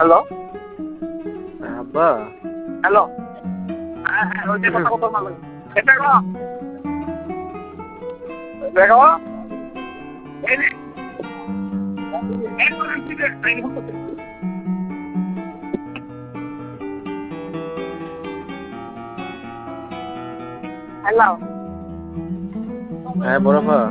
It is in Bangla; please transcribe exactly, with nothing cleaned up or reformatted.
হ্যালো হ্যাঁ, আব্বা। হ্যালো হ্যাঁ হ্যাঁ ওই যে কথা কথা মারলো এটা গো দেখো এই যে এই করে দিতে তাই বলতে হ্যালো হ্যাঁ, বড় আপা।